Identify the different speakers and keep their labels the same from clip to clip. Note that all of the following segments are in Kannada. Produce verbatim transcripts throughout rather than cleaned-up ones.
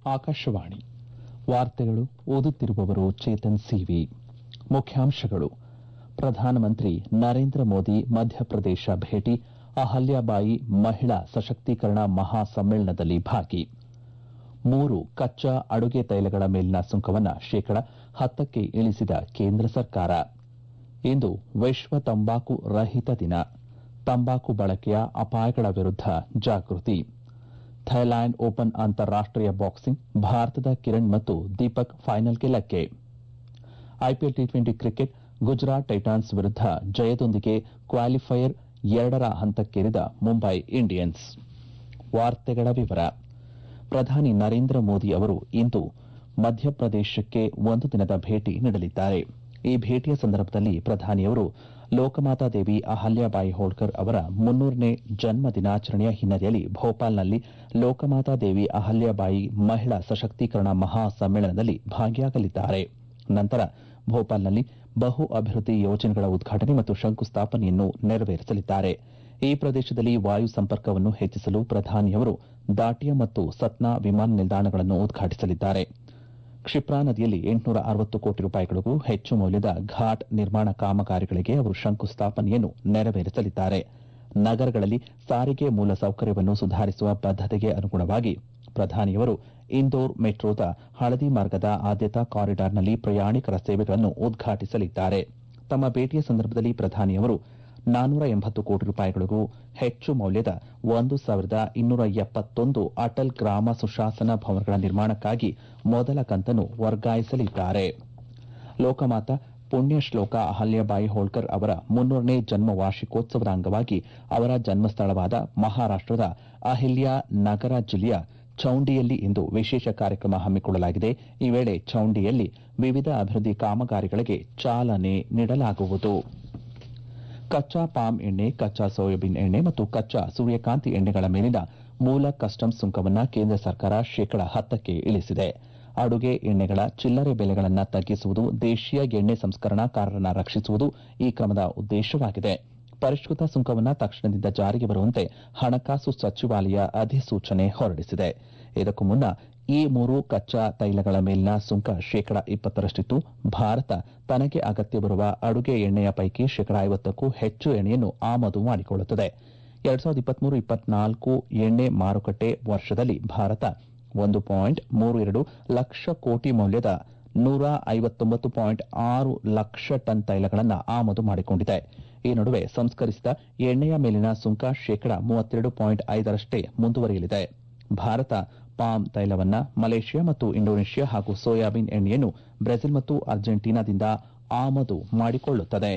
Speaker 1: ಆಕಾಶವಾಣಿ ವಾರ್ತೆಗಳು ಓದುತ್ತಿರುವವರು ಚೇತನ್ ಸಿವಿ. ಮುಖ್ಯಾಂಶಗಳು: ಪ್ರಧಾನಮಂತ್ರಿ ನರೇಂದ್ರ ಮೋದಿ ಮಧ್ಯಪ್ರದೇಶ ಭೇಟಿ, ಅಹಲ್ಯಾಬಾಯಿ ಮಹಿಳಾ ಸಶಕ್ತೀಕರಣ ಮಹಾಸಮ್ಮೇಳನದಲ್ಲಿ ಭಾಗಿ. ಮೂರು ಕಚ್ಚಾ ಅಡುಗೆ ತೈಲಗಳ ಮೇಲಿನ ಸುಂಕವನ್ನು ಶೇಕಡ ಹತ್ತಕ್ಕೆ ಇಳಿಸಿದ ಕೇಂದ್ರ ಸರ್ಕಾರ. ಇಂದು ವಿಶ್ವ ತಂಬಾಕು ರಹಿತ ದಿನ. ತಂಬಾಕು ಬಳಕೆಯ ಅಪಾಯಗಳ ವಿರುದ್ಧ ಜಾಗೃತಿ. ಥೈಲ್ಯಾಂಡ್ ಓಪನ್ ಅಂತಾರಾಷ್ಟೀಯ ಬಾಕ್ಸಿಂಗ್, ಭಾರತದ ಕಿರಣ್ ಮತ್ತು ದೀಪಕ್ ಫೈನಲ್ಗೆ ಲಗ್ಗೆ. IPL T twenty cricket, Gujarat Titans ವಿರುದ್ಧ ಜಯದೊಂದಿಗೆ ಕ್ವಾಲಿಫೈಯರ್ ಎರಡರ ಹಂತಕ್ಕೇರಿದ ಮುಂಬೈ ಇಂಡಿಯನ್ಸ್. ವಾರ್ತೆಗಳ ವಿವರ. ಪ್ರಧಾನಿ ನರೇಂದ್ರ ಮೋದಿ ಅವರು ಇಂದು ಮಧ್ಯಪ್ರದೇಶಕ್ಕೆ ಒಂದು ದಿನದ ಭೇಟಿ ನೀಡಲಿದ್ದಾರೆ. ಈ ಭೇಟಿಯ ಸಂದರ್ಭದಲ್ಲಿ ಪ್ರಧಾನಿಯವರು ಲೋಕಮಾತಾದೇವಿ ಅಹಲ್ಯಾಬಾಯಿ ಹೋಳ್ಕರ್ ಅವರ ಮುನ್ನೂರನೇ ಜನ್ಮ ದಿನಾಚರಣೆಯ ಹಿನ್ನೆಲೆಯಲ್ಲಿ ಭೋಪಾಲ್ನಲ್ಲಿ ಲೋಕಮಾತಾದೇವಿ ಅಹಲ್ಯಾಬಾಯಿ ಮಹಿಳಾ ಸಶಕ್ತೀಕರಣ ಮಹಾ ಸಮ್ಮೇಳನದಲ್ಲಿ ಭಾಗಿಯಾಗಲಿದ್ದಾರೆ. ನಂತರ ಭೋಪಾಲ್ನಲ್ಲಿ ಬಹು ಅಭಿವೃದ್ಧಿ ಯೋಜನೆಗಳ ಉದ್ಘಾಟನೆ ಮತ್ತು ಶಂಕುಸ್ಥಾಪನೆಯನ್ನು ನೆರವೇರಿಸಲಿದ್ದಾರೆ. ಈ ಪ್ರದೇಶದಲ್ಲಿ ವಾಯು ಸಂಪರ್ಕವನ್ನು ಹೆಚ್ಚಿಸಲು ಪ್ರಧಾನಿಯವರು ದಾಟಿಯಾ ಮತ್ತು ಸತ್ನಾ ವಿಮಾನ ನಿಲ್ದಾಣಗಳನ್ನು ಉದ್ಘಾಟಿಸಲಿದ್ದಾರೆ. ಕ್ಷಿಪ್ರಾ ನದಿಯಲ್ಲಿ ಎಂಟುನೂರ ಅರವತ್ತು ಕೋಟಿ ರೂಪಾಯಿಗಳಿಗೂ ಹೆಚ್ಚು ಮೌಲ್ಯದ ಘಾಟ್ ನಿರ್ಮಾಣ ಕಾಮಗಾರಿಗಳಿಗೆ ಅವರು ಶಂಕುಸ್ಥಾಪನೆಯನ್ನು ನೆರವೇರಿಸಲಿದ್ದಾರೆ. ನಗರಗಳಲ್ಲಿ ಸಾರಿಗೆ ಮೂಲಸೌಕರ್ಯವನ್ನು ಸುಧಾರಿಸುವ ಬದ್ದತೆಗೆ ಅನುಗುಣವಾಗಿ ಪ್ರಧಾನಿಯವರು ಇಂದೋರ್ ಮೆಟ್ರೋದ ಹಳದಿ ಮಾರ್ಗದ ಆದ್ಯತಾ ಕಾರಿಡಾರ್ನಲ್ಲಿ ಪ್ರಯಾಣಿಕರ ಸೇವೆಗಳನ್ನು ಉದ್ಘಾಟಿಸಲಿದ್ದಾರೆ. ತಮ್ಮ ಭೇಟಿಯ ಸಂದರ್ಭದಲ್ಲಿ ಪ್ರಧಾನಿಯವರು ನಾನ್ನೂರ ಎಂಬತ್ತು ಕೋಟಿ ರೂಪಾಯಿಗಳಿಗೂ ಹೆಚ್ಚು ಮೌಲ್ಯದ ಒಂದು ಸಾವಿರದ ಇನ್ನೂರ ಎಪ್ಪತ್ತೊಂದು ಅಟಲ್ ಗ್ರಾಮ ಸುಶಾಸನ ಭವನಗಳ ನಿರ್ಮಾಣಕ್ಕಾಗಿ ಮೊದಲ ಕಂತನ್ನು ವರ್ಗಾಯಿಸಲಿದ್ದಾರೆ. ಲೋಕಮಾತಾ ಪುಣ್ಯಶ್ಲೋಕ ಅಹಲ್ಯಾಬಾಯಿ ಹೋಳ್ಕರ್ ಅವರ ಮುನ್ನೂರನೇ ಜನ್ಮ ವಾರ್ಷಿಕೋತ್ಸವದ ಅಂಗವಾಗಿ ಅವರ ಜನ್ಮಸ್ಥಳವಾದ ಮಹಾರಾಷ್ಟದ ಅಹಿಲ್ಯಾ ನಗರ ಜಿಲ್ಲೆಯ ಚೌಂಡಿಯಲ್ಲಿ ಇಂದು ವಿಶೇಷ ಕಾರ್ಯಕ್ರಮ ಹಮ್ಮಿಕೊಳ್ಳಲಾಗಿದೆ. ಈ ವೇಳೆ ಚೌಂಡಿಯಲ್ಲಿ ವಿವಿಧ ಅಭಿವೃದ್ಧಿ ಕಾಮಗಾರಿಗಳಿಗೆ ಚಾಲನೆ ನೀಡಲಾಗುವುದು. ಕಚ್ಚಾ ಪಾಮ್ ಎಣ್ಣೆ, ಕಚ್ಚಾ ಸೋಯಾಬೀನ್ ಎಣ್ಣೆ ಮತ್ತು ಕಚ್ಚಾ ಸೂರ್ಯಕಾಂತಿ ಎಣ್ಣೆಗಳ ಮೇಲಿನ ಮೂಲ ಕಸ್ಟಮ್ಸ್ ಸುಂಕವನ್ನು ಕೇಂದ್ರ ಸರ್ಕಾರ ಶೇಕಡ ಹತ್ತಕ್ಕೆ ಇಳಿಸಿದೆ. ಅಡುಗೆ ಎಣ್ಣೆಗಳ ಚಿಲ್ಲರೆ ಬೆಲೆಗಳನ್ನು ತಗ್ಗಿಸುವುದು, ದೇಶೀಯ ಎಣ್ಣೆ ಸಂಸ್ಕರಣಾಕಾರರನ್ನು ರಕ್ಷಿಸುವುದು ಈ ಕ್ರಮದ ಉದ್ದೇಶವಾಗಿದೆ. ಪರಿಷ್ಕೃತ ಸುಂಕವನ್ನು ತಕ್ಷಣದಿಂದ ಜಾರಿಗೆ ಬರುವಂತೆ ಹಣಕಾಸು ಸಚಿವಾಲಯ ಅಧಿಸೂಚನೆ ಹೊರಡಿಸಿದೆ. ಇದಕ್ಕೂ ಮುನ್ನ ಈ ಮೂರು ಕಚ್ಚಾ ತೈಲಗಳ ಮೇಲಿನ ಸುಂಕ ಶೇಕಡ ಇಪ್ಪತ್ತರಷ್ಟಿತ್ತು. ಭಾರತ ತನಗೆ ಅಗತ್ಯವಿರುವ ಅಡುಗೆ ಎಣ್ಣೆಯ ಪೈಕಿ ಶೇಕಡ ಐವತ್ತಕ್ಕೂ ಹೆಚ್ಚು ಎಣ್ಣೆಯನ್ನು ಆಮದು ಮಾಡಿಕೊಳ್ಳುತ್ತದೆ. ಎರಡ್ ಸಾವಿರದ ಇಪ್ಪತ್ಮೂರು ಇಪ್ಪತ್ನಾಲ್ಕು ಎಣ್ಣೆ ಮಾರುಕಟ್ಟೆ ವರ್ಷದಲ್ಲಿ ಭಾರತ ಒಂದು ಪಾಯಿಂಟ್ ಮೂರು ಎರಡು ಲಕ್ಷ ಕೋಟಿ ಮೌಲ್ಯದ ನೂರ ಐವತ್ತೊಂಬತ್ತು ಪಾಯಿಂಟ್ ಆರು ಲಕ್ಷ ಟನ್ ತೈಲಗಳನ್ನು ಆಮದು ಮಾಡಿಕೊಂಡಿದೆ. ಈ ನಡುವೆ ಸಂಸ್ಕರಿಸಿದ ಎಣ್ಣೆಯ ಮೇಲಿನ ಸುಂಕ ಶೇಕಡ ಮೂವತ್ತೆರಡು ಪಾಯಿಂಟ್ ಐದರಷ್ಟೇ ಮುಂದುವರಿಯಲಿದೆ. ಭಾರತ ಪಾಮ್ ತೈಲವನ್ನು ಮಲೇಷ್ಯಾ ಮತ್ತು ಇಂಡೋನೇಷ್ಯಾ ಹಾಗೂ ಸೋಯಾಬೀನ್ ಎಣ್ಣೆಯನ್ನು ಬ್ರೆಜಿಲ್ ಮತ್ತು ಅರ್ಜೆಂಟೀನಾದಿಂದ ಆಮದು ಮಾಡಿಕೊಳ್ಳುತ್ತದೆ.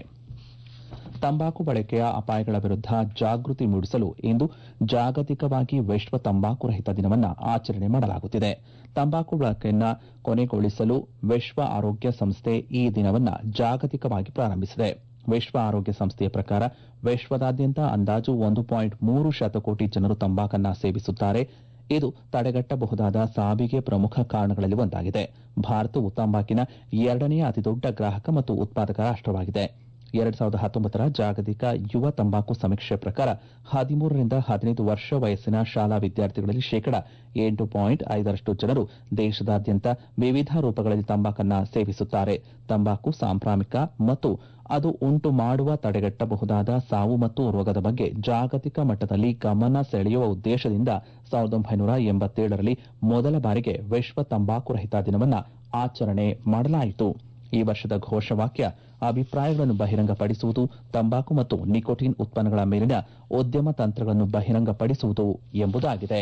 Speaker 1: ತಂಬಾಕು ಬಳಕೆಯ ಅಪಾಯಗಳ ವಿರುದ್ಧ ಜಾಗೃತಿ ಮೂಡಿಸಲು ಇಂದು ಜಾಗತಿಕವಾಗಿ ವಿಶ್ವ ತಂಬಾಕು ರಹಿತ ದಿನವನ್ನು ಆಚರಣೆ ಮಾಡಲಾಗುತ್ತಿದೆ. ತಂಬಾಕು ಬಳಕೆಯನ್ನು ಕೊನೆಗೊಳಿಸಲು ವಿಶ್ವ ಆರೋಗ್ಯ ಸಂಸ್ಥೆ ಈ ದಿನವನ್ನು ಜಾಗತಿಕವಾಗಿ ಪ್ರಾರಂಭಿಸಿದೆ. ವಿಶ್ವ ಆರೋಗ್ಯ ಸಂಸ್ಥೆಯ ಪ್ರಕಾರ ವಿಶ್ವದಾದ್ಯಂತ ಅಂದಾಜು ಒಂದು ಪಾಯಿಂಟ್ ಮೂರು ಶತಕೋಟಿ ಜನರು ತಂಬಾಕನ್ನು ಸೇವಿಸುತ್ತಾರೆ. ಇದು ತಡೆಗಟ್ಟಬಹುದಾದ ಸಾವಿಗೆ ಪ್ರಮುಖ ಕಾರಣಗಳಲ್ಲಿ ಒಂದಾಗಿದೆ. ಭಾರತವು ತಂಬಾಕಿನ ಎರಡನೆಯ ಅತಿದೊಡ್ಡ ಗ್ರಾಹಕ ಮತ್ತು ಉತ್ಪಾದಕ ರಾಷ್ಟವಾಗಿದೆ. ಎರಡ್ ಸಾವಿರದ ಹತ್ತೊಂಬತ್ತರ ಜಾಗತಿಕ ಯುವ ತಂಬಾಕು ಸಮೀಕ್ಷೆ ಪ್ರಕಾರ ಹದಿಮೂರರಿಂದ ಹದಿನೈದು ವರ್ಷ ವಯಸ್ಸಿನ ಶಾಲಾ ವಿದ್ಯಾರ್ಥಿಗಳಲ್ಲಿ ಶೇಕಡ ಎಂಟು ಪಾಯಿಂಟ್ ಐದರಷ್ಟು ಜನರು ದೇಶದಾದ್ಯಂತ ವಿವಿಧ ರೂಪಗಳಲ್ಲಿ ತಂಬಾಕನ್ನು ಸೇವಿಸುತ್ತಾರೆ. ತಂಬಾಕು ಸಾಂಕ್ರಾಮಿಕ ಮತ್ತು ಅದು ಉಂಟು ಮಾಡುವ ತಡೆಗಟ್ಟಬಹುದಾದ ಸಾವು ಮತ್ತು ರೋಗದ ಬಗ್ಗೆ ಜಾಗತಿಕ ಮಟ್ಟದಲ್ಲಿ ಗಮನ ಸೆಳೆಯುವ ಉದ್ದೇಶದಿಂದ ಸಾವಿರದ ಒಂಬೈನೂರ ಎಂಬತ್ತೇಳರಲ್ಲಿ ಮೊದಲ ಬಾರಿಗೆ ವಿಶ್ವ ತಂಬಾಕು ರಹಿತ ದಿನವನ್ನು ಆಚರಣೆ ಮಾಡಲಾಯಿತು. ಈ ವರ್ಷದ ಘೋಷವಾಕ್ಯ ಅಭಿಪ್ರಾಯಗಳನ್ನು ಬಹಿರಂಗಪಡಿಸುವುದು, ತಂಬಾಕು ಮತ್ತು ನಿಕೋಟಿನ್ ಉತ್ಪನ್ನಗಳ ಮೇಲಿನ ಉದ್ಯಮ ತಂತ್ರಗಳನ್ನು ಬಹಿರಂಗಪಡಿಸುವುದು ಎಂಬುದಾಗಿದೆ.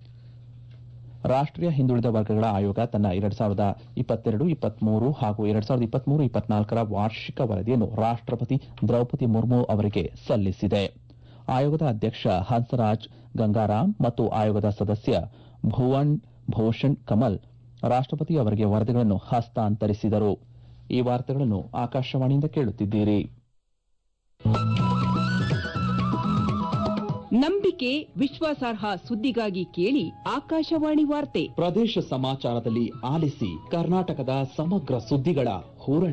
Speaker 1: ರಾಷ್ಟೀಯ ಹಿಂದುಳಿದ ವರ್ಗಗಳ ಆಯೋಗ ತನ್ನ ಎರಡ್ ಸಾವಿರದ ಇಪ್ಪತ್ತೆರಡು ಇಪ್ಪತ್ಮೂರು ಹಾಗೂ ಎರಡ್ ಸಾವಿರದ ಇಪ್ಪತ್ಮೂರು ಇಪ್ಪತ್ನಾಲ್ಕರ ವಾರ್ಷಿಕ ವರದಿಯನ್ನು ರಾಷ್ಟಪತಿ ದ್ರೌಪದಿ ಮುರ್ಮು ಅವರಿಗೆ ಸಲ್ಲಿಸಿದೆ. ಆಯೋಗದ ಅಧ್ಯಕ್ಷ ಹಂಸರಾಜ್ ಗಂಗಾರಾಮ್ ಮತ್ತು ಆಯೋಗದ ಸದಸ್ಯ ಭುವನ್ ಭೂಷಣ್ ಕಮಲ್ ರಾಷ್ಟಪತಿ ಅವರಿಗೆ ವರದಿಗಳನ್ನು ಹಸ್ತಾಂತರಿಸಿದರು. ಈ ವಾರ್ತೆಗಳನ್ನು ಆಕಾಶವಾಣಿಯಿಂದ ಕೇಳುತ್ತಿದ್ದೀರಿ.
Speaker 2: ನಂಬಿಕೆ, ವಿಶ್ವಾಸಾರ್ಹ ಸುದ್ದಿಗಾಗಿ ಕೇಳಿ ಆಕಾಶವಾಣಿ ವಾರ್ತೆ.
Speaker 1: ಪ್ರದೇಶ ಸಮಾಚಾರದಲ್ಲಿ ಆಲಿಸಿ ಕರ್ನಾಟಕದ ಸಮಗ್ರ ಸುದ್ದಿಗಳ ಹೂರಣ.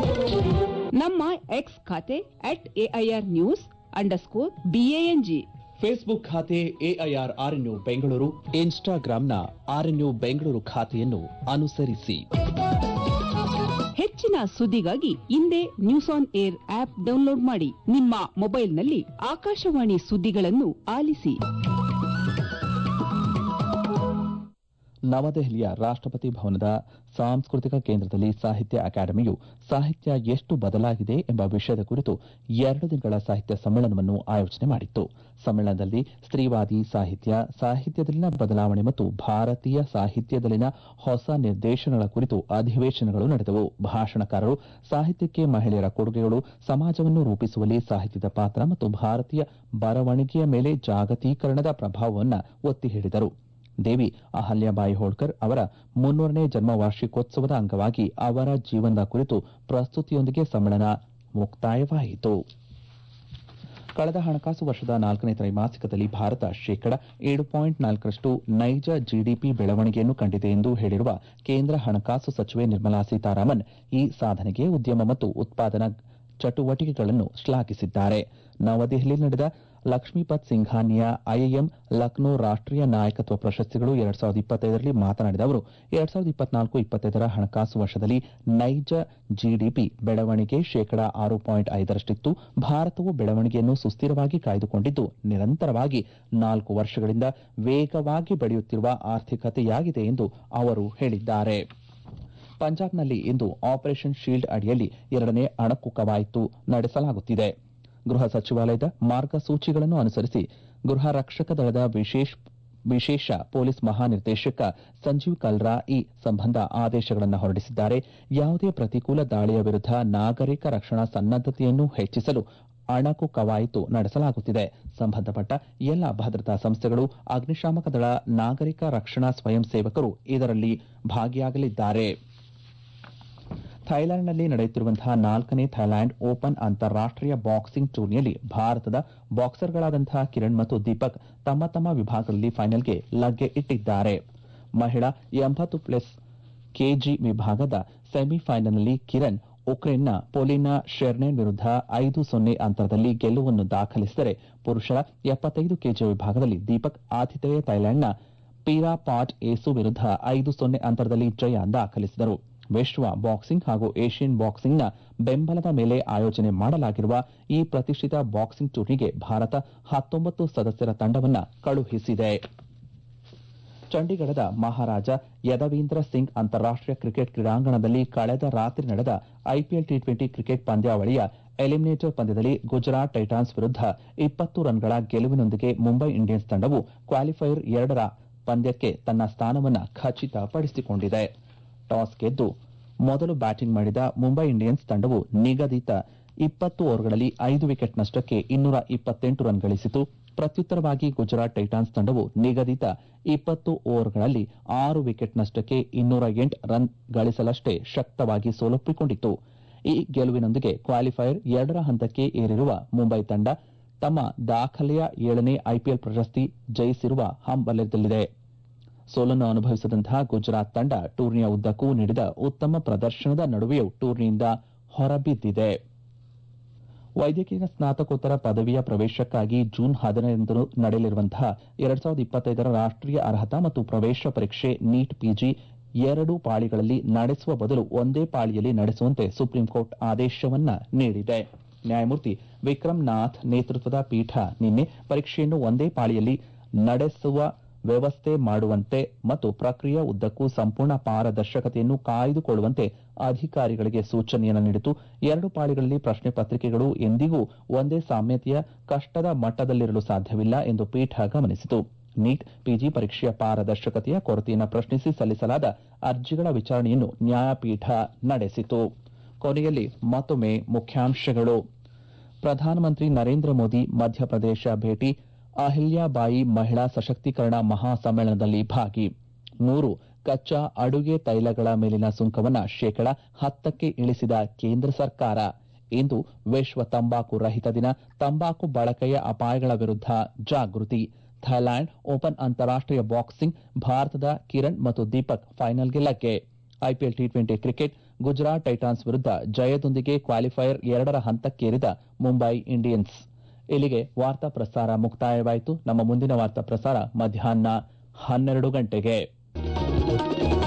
Speaker 2: ನಮ್ಮ ಎಕ್ಸ್ ಖಾತೆ at AIR news underscore BANG,
Speaker 1: Facebook ಖಾತೆ ಎಐಆರ್ ಆರ್ಎನ್ಯು ಬೆಂಗಳೂರು, ಇನ್ಸ್ಟಾಗ್ರಾಂನ ಆರ್ಎನ್ಯು ಬೆಂಗಳೂರು ಖಾತೆಯನ್ನು ಅನುಸರಿಸಿ.
Speaker 2: ಹೆಚ್ಚಿನ ಸುದ್ದಿಗಾಗಿ ಇಂದೇ news on air app download ಮಾಡಿ. ನಿಮ್ಮ ಮೊಬೈಲ್ನಲ್ಲಿ ಆಕಾಶವಾಣಿ ಸುದ್ದಿಗಳನ್ನು ಆಲಿಸಿ.
Speaker 1: ನವದೆಹಲಿಯ ರಾಷ್ಟ್ರಪತಿ ಭವನದ ಸಾಂಸ್ಕೃತಿಕ ಕೇಂದ್ರದಲ್ಲಿ ಸಾಹಿತ್ಯ ಅಕಾಡೆಮಿಯು ಸಾಹಿತ್ಯ ಎಷ್ಟು ಬದಲಾಗಿದೆ ಎಂಬ ವಿಷಯದ ಕುರಿತು ಎರಡು ದಿನಗಳ ಸಾಹಿತ್ಯ ಸಮ್ಮೇಳನವನ್ನು ಆಯೋಜನೆ ಮಾಡಿತ್ತು. ಸಮ್ಮೇಳನದಲ್ಲಿ ಸ್ತ್ರೀವಾದಿ ಸಾಹಿತ್ಯ, ಸಾಹಿತ್ಯದಲ್ಲಿನ ಬದಲಾವಣೆ ಮತ್ತು ಭಾರತೀಯ ಸಾಹಿತ್ಯದಲ್ಲಿನ ಹೊಸ ನಿರ್ದೇಶನಗಳ ಕುರಿತು ಅಧಿವೇಶನಗಳು ನಡೆದವು. ಭಾಷಣಕಾರರು ಸಾಹಿತ್ಯಕ್ಕೆ ಮಹಿಳೆಯರ ಕೊಡುಗೆಗಳು, ಸಮಾಜವನ್ನು ರೂಪಿಸುವಲ್ಲಿ ಸಾಹಿತ್ಯದ ಪಾತ್ರ ಮತ್ತು ಭಾರತೀಯ ಬರವಣಿಗೆಯ ಮೇಲೆ ಜಾಗತೀಕರಣದ ಪ್ರಭಾವವನ್ನು ಒತ್ತಿ ಹೇಳಿದರು. ದೇವಿ ಅಹಲ್ಯಾಬಾಯಿ ಹೋಳ್ಕರ್ ಅವರ ಮುನ್ನೂರನೇ ಜನ್ಮ ವಾರ್ಷಿಕೋತ್ಸವದ ಅಂಗವಾಗಿ ಅವರ ಜೀವನದ ಕುರಿತು ಪ್ರಸ್ತುತಿಯೊಂದಿಗೆ ಸಮ್ಮೇಳನ ಮುಕ್ತಾಯವಾಯಿತು. ಕಳೆದ ಹಣಕಾಸು ವರ್ಷದ ನಾಲ್ಕನೇ ತ್ರೈಮಾಸಿಕದಲ್ಲಿ ಭಾರತ ಶೇಕಡ ಏಳು ಪಾಯಿಂಟ್ ನಾಲ್ಕರಷ್ಟು ನೈಜ ಜಿಡಿಪಿ ಬೆಳವಣಿಗೆಯನ್ನು ಕಂಡಿದೆ ಎಂದು ಹೇಳಿರುವ ಕೇಂದ್ರ ಹಣಕಾಸು ಸಚಿವೆ ನಿರ್ಮಲಾ ಸೀತಾರಾಮನ್ ಈ ಸಾಧನೆಗೆ ಉದ್ಯಮ ಮತ್ತು ಉತ್ಪಾದನಾ ಚಟುವಟಿಕೆಗಳನ್ನು ಶ್ಲಾಘಿಸಿದ್ದಾರೆ. ನವದೆಹಲಿಯಲ್ಲಿ ನಡೆದ ಲಕ್ಷ್ಮೀಪತ್ ಸಿಂಘಾನಿಯಾ ಐಐಎಂ ಲಕ್ನೋ ರಾಷ್ಟೀಯ ನಾಯಕತ್ವ ಪ್ರಶಸ್ತಿಗಳು ಎರಡ್ ಸಾವಿರದ ಇಪ್ಪತ್ತೈದರಲ್ಲಿ ಮಾತನಾಡಿದ ಅವರು, ಎರಡ್ ಸಾವಿರದ ಇಪ್ಪತ್ನಾಲ್ಕು ಇಪ್ಪತ್ತೈದರ ಹಣಕಾಸು ವರ್ಷದಲ್ಲಿ ನೈಜ ಜಿಡಿಪಿ ಬೆಳವಣಿಗೆ ಶೇಕಡಾ ಆರು ಪಾಯಿಂಟ್ ಐದರಷ್ಟಿತ್ತು. ಭಾರತವು ಬೆಳವಣಿಗೆಯನ್ನು ಸುಸ್ಥಿರವಾಗಿ ಕಾಯ್ದುಕೊಂಡಿದ್ದು, ನಿರಂತರವಾಗಿ ನಾಲ್ಕು ವರ್ಷಗಳಿಂದ ವೇಗವಾಗಿ ಬೆಳೆಯುತ್ತಿರುವ ಆರ್ಥಿಕತೆಯಾಗಿದೆ ಎಂದು ಅವರು ಹೇಳಿದ್ದಾರೆ. ಪಂಜಾಬ್ನಲ್ಲಿ ಇಂದು ಆಪರೇಷನ್ ಶೀಲ್ಡ್ ಅಡಿಯಲ್ಲಿ ಎರಡನೇ ಅಣಕು ಕವಾಯತು ನಡೆಸಲಾಗುತ್ತಿದೆ. ಗೃಹ ಸಚಿವಾಲಯದ ಮಾರ್ಗಸೂಚಿಗಳನ್ನು ಅನುಸರಿಸಿ ಗೃಹ ರಕ್ಷಕ ದಳದ ವಿಶೇಷ ಪೊಲೀಸ್ ಮಹಾನಿರ್ದೇಶಕ ಸಂಜೀವ್ ಕಲ್ರಾ ಈ ಸಂಬಂಧ ಆದೇಶಗಳನ್ನು ಹೊರಡಿಸಿದ್ದಾರೆ. ಯಾವುದೇ ಪ್ರತಿಕೂಲ ದಾಳಿಯ ವಿರುದ್ಧ ನಾಗರಿಕ ರಕ್ಷಣಾ ಸನ್ನದ್ದತೆಯನ್ನು ಹೆಚ್ಚಿಸಲು ಅಣಕು ಕವಾಯತು ನಡೆಸಲಾಗುತ್ತಿದೆ. ಸಂಬಂಧಪಟ್ಟ ಎಲ್ಲ ಭದ್ರತಾ ಸಂಸ್ಥೆಗಳು, ಅಗ್ನಿಶಾಮಕ ದಳ, ನಾಗರಿಕ ರಕ್ಷಣಾ ಸ್ವಯಂ ಸೇವಕರು ಇದರಲ್ಲಿ ಭಾಗಿಯಾಗಲಿದ್ದಾರೆ. ಥೈಲ್ಯಾಂಡ್ನಲ್ಲಿ ನಡೆಯುತ್ತಿರುವಂತಹ ನಾಲ್ಕನೇ ಥೈಲ್ಯಾಂಡ್ ಓಪನ್ ಅಂತಾರಾಷ್ಟೀಯ ಬಾಕ್ಸಿಂಗ್ ಟೂರ್ನಿಯಲ್ಲಿ ಭಾರತದ ಬಾಕ್ಸರ್ಗಳಾದಂತಹ ಕಿರಣ್ ಮತ್ತು ದೀಪಕ್ ತಮ್ಮ ತಮ್ಮ ವಿಭಾಗಗಳಲ್ಲಿ ಫೈನಲ್ಗೆ ಲಗ್ಗೆ ಇಟ್ಟಿದ್ದಾರೆ. ಮಹಿಳಾ ಎಂಬತ್ತು ಪ್ಲಸ್ ಕೆಜಿ ವಿಭಾಗದ ಸೆಮಿಫೈನಲ್ನಲ್ಲಿ ಕಿರಣ್ ಉಕ್ರೇನ್ನ ಪೊಲಿನಾ ಶೆರ್ನೆನ್ ವಿರುದ್ಧ ಐದು ಸೊನ್ನೆ ಅಂತರದಲ್ಲಿ ಗೆಲುವನ್ನು ದಾಖಲಿಸಿದರೆ, ಪುರುಷರ ಎಪ್ಪತ್ತೈದು ಕೆಜಿ ವಿಭಾಗದಲ್ಲಿ ದೀಪಕ್ ಆತಿಥೇಯ ಥೈಲ್ಯಾಂಡ್ನ ಪೀರಾಪಾಟ್ ಏಸು ವಿರುದ್ಧ ಐದು ಸೊನ್ನೆ ಅಂತರದಲ್ಲಿ ಜಯ ದಾಖಲಿಸಿದರು. ವಿಶ್ವ ಬಾಕ್ಸಿಂಗ್ ಹಾಗೂ ಏಷ್ಯನ್ ಬಾಕ್ಸಿಂಗ್ನ ಬೆಂಬಲದ ಮೇಲೆ ಆಯೋಜನೆ ಮಾಡಲಾಗಿರುವ ಈ ಪ್ರತಿಷ್ಠಿತ ಬಾಕ್ಸಿಂಗ್ ಟೂರ್ನಿಗೆ ಭಾರತ ಹತ್ತೊಂಬತ್ತು ಸದಸ್ಯರ ತಂಡವನ್ನು ಕಳುಹಿಸಿದೆ. ಚಂಡೀಗಢದ ಮಹಾರಾಜ ಯದವೀಂದ್ರ ಸಿಂಗ್ ಅಂತಾರಾಷ್ಟೀಯ ಕ್ರಿಕೆಟ್ ಕ್ರೀಡಾಂಗಣದಲ್ಲಿ ಕಳೆದ ರಾತ್ರಿ ನಡೆದ ಐಪಿಎಲ್ ಟಿ ಟ್ವೆಂಟಿ ಕ್ರಿಕೆಟ್ ಪಂದ್ಯಾವಳಿಯ ಎಲಿಮಿನೇಟರ್ ಪಂದ್ಯದಲ್ಲಿ ಗುಜರಾತ್ ಟೈಟಾನ್ಸ್ ವಿರುದ್ಧ ಇಪ್ಪತ್ತು ರನ್ಗಳ ಗೆಲುವಿನೊಂದಿಗೆ ಮುಂಬೈ ಇಂಡಿಯನ್ಸ್ ತಂಡವು ಕ್ವಾಲಿಫೈಯರ್ ಎರಡರ ಪಂದ್ಯಕ್ಕೆ ತನ್ನ ಸ್ಥಾನವನ್ನು ಖಚಿತಪಡಿಸಿಕೊಂಡಿದೆ. ಟಾಸ್ ಗೆದ್ದು ಮೊದಲು ಬ್ಯಾಟಿಂಗ್ ಮಾಡಿದ ಮುಂಬೈ ಇಂಡಿಯನ್ಸ್ ತಂಡವು ನಿಗದಿತ ಇಪ್ಪತ್ತು ಓವರ್ಗಳಲ್ಲಿ ಐದು ವಿಕೆಟ್ ನಷ್ಟಕ್ಕೆ ಇನ್ನೂರ ಇಪ್ಪತ್ತೆಂಟು ರನ್ ಗಳಿಸಿತು. ಪ್ರತ್ಯುತ್ತರವಾಗಿ ಗುಜರಾತ್ ಟೈಟಾನ್ಸ್ ತಂಡವು ನಿಗದಿತ ಇಪ್ಪತ್ತು ಓವರ್ಗಳಲ್ಲಿ ಆರು ವಿಕೆಟ್ ನಷ್ಟಕ್ಕೆ ಇನ್ನೂರ ಎಂಟು ರನ್ ಗಳಿಸಲಷ್ಟೇ ಶಕ್ತವಾಗಿ ಸೋಲೊಪ್ಪಿಕೊಂಡಿತು. ಈ ಗೆಲುವಿನೊಂದಿಗೆ ಕ್ವಾಲಿಫೈಯರ್ ಎರಡರ ಹಂತಕ್ಕೆ ಏರಿರುವ ಮುಂಬೈ ತಂಡ ತಮ್ಮ ದಾಖಲೆಯ ಏಳನೇ ಐಪಿಎಲ್ ಪ್ರಶಸ್ತಿ ಜಯಿಸಿರುವ ಹಂಬಲದಲ್ಲಿದೆ. ಸೋಲನ್ನು ಅನುಭವಿಸಿದಂತಹ ಗುಜರಾತ್ ತಂಡ ಟೂರ್ನಿಯ ಉದ್ದಕ್ಕೂ ನೀಡಿದ ಉತ್ತಮ ಪ್ರದರ್ಶನದ ನಡುವೆಯೂ ಟೂರ್ನಿಯಿಂದ ಹೊರಬಿದ್ದಿದೆ. ವೈದ್ಯಕೀಯ ಸ್ನಾತಕೋತ್ತರ ಪದವಿಯ ಪ್ರವೇಶಕ್ಕಾಗಿ ಜೂನ್ ಹದಿನೈದರಂದು ನಡೆಯಲಿರುವಂತಹ ಎರಡ್ ಸಾವಿರದ ಇಪ್ಪತ್ತೈದರ ರಾಷ್ಟೀಯ ಅರ್ಹತಾ ಮತ್ತು ಪ್ರವೇಶ ಪರೀಕ್ಷೆ ನೀಟ್ ಪಿಜಿ ಎರಡು ಪಾಳಿಗಳಲ್ಲಿ ನಡೆಸುವ ಬದಲು ಒಂದೇ ಪಾಳಿಯಲ್ಲಿ ನಡೆಸುವಂತೆ ಸುಪ್ರೀಂಕೋರ್ಟ್ ಆದೇಶವನ್ನ ನೀಡಿದೆ. ನ್ಯಾಯಮೂರ್ತಿ ವಿಕ್ರಮ್ ನಾಥ್ ನೇತೃತ್ವದ ಪೀಠ ನಿನ್ನೆ ಪರೀಕ್ಷೆಯನ್ನು ಒಂದೇ ಪಾಳಿಯಲ್ಲಿ ನಡೆಸುವ ವ್ಯವಸ್ಥೆ ಮಾಡುವಂತೆ ಮತ್ತು ಪ್ರಕ್ರಿಯೆಯ ಉದ್ದಕ್ಕೂ ಸಂಪೂರ್ಣ ಪಾರದರ್ಶಕತೆಯನ್ನು ಕಾಯ್ದುಕೊಳ್ಳುವಂತೆ ಅಧಿಕಾರಿಗಳಿಗೆ ಸೂಚನೆಯನ್ನು ನೀಡಿತು. ಎರಡು ಪಾಳಿಗಳಲ್ಲಿ ಪ್ರಶ್ನೆ ಪತ್ರಿಕೆಗಳು ಎಂದಿಗೂ ಒಂದೇ ಸಾಮ್ಯತೆಯ ಕಷ್ಟದ ಮಟ್ಟದಲ್ಲಿರಲು ಸಾಧ್ಯವಿಲ್ಲ ಎಂದು ಪೀಠ ಗಮನಿಸಿತು. ನೀಟ್ ಪಿಜಿ ಪರೀಕ್ಷೆಯ ಪಾರದರ್ಶಕತೆಯ ಕೊರತೆಯನ್ನು ಪ್ರಶ್ನಿಸಿ ಸಲ್ಲಿಸಲಾದ ಅರ್ಜಿಗಳ ವಿಚಾರಣೆಯನ್ನು ನ್ಯಾಯಪೀಠ ನಡೆಸಿತು. ಕೊನೆಯಲ್ಲಿ ಮತ್ತೊಮ್ಮೆ ಮುಖ್ಯಾಂಶಗಳು. ಪ್ರಧಾನಮಂತ್ರಿ ನರೇಂದ್ರ ಮೋದಿ ಮಧ್ಯಪ್ರದೇಶ ಭೇಟಿ, ಅಹಿಲ್ಯಾಬಾಯಿ ಮಹಿಳಾ ಸಶಕ್ತೀಕರಣ ಮಹಾಸಮ್ಮೇಳನದಲ್ಲಿ ಭಾಗಿ. ಮೂರು ಕಚ್ಚಾ ಅಡುಗೆ ತೈಲಗಳ ಮೇಲಿನ ಸುಂಕವನ್ನು ಶೇಕಡ ಹತ್ತಕ್ಕೆ ಇಳಿಸಿದ ಕೇಂದ್ರ ಸರ್ಕಾರ. ಇಂದು ವಿಶ್ವ ತಂಬಾಕು ರಹಿತ ದಿನ. ತಂಬಾಕು ಬಳಕೆಯ ಅಪಾಯಗಳ ವಿರುದ್ಧ ಜಾಗೃತಿ. ಥೈಲ್ಯಾಂಡ್ ಓಪನ್ ಅಂತಾರಾಷ್ಟೀಯ ಬಾಕ್ಸಿಂಗ್, ಭಾರತದ ಕಿರಣ್ ಮತ್ತು ದೀಪಕ್ ಫೈನಲ್ಗೆ ಲಗ್ಗೆ. IPL T twenty cricket, Gujarat Titans ವಿರುದ್ಧ ಜಯದೊಂದಿಗೆ ಕ್ವಾಲಿಫೈಯರ್ ಎರಡರ ಹಂತಕ್ಕೇರಿದ ಮುಂಬೈ ಇಂಡಿಯನ್ಸ್. ಇಲ್ಲಿಗೆ ವಾರ್ತಾ ಪ್ರಸಾರ ಮುಕ್ತಾಯವಾಯಿತು. ನಮ್ಮ ಮುಂದಿನ ವಾರ್ತಾ ಪ್ರಸಾರ ಮಧ್ಯಾಹ್ನ ಹನ್ನೆರಡು ಗಂಟೆಗೆ.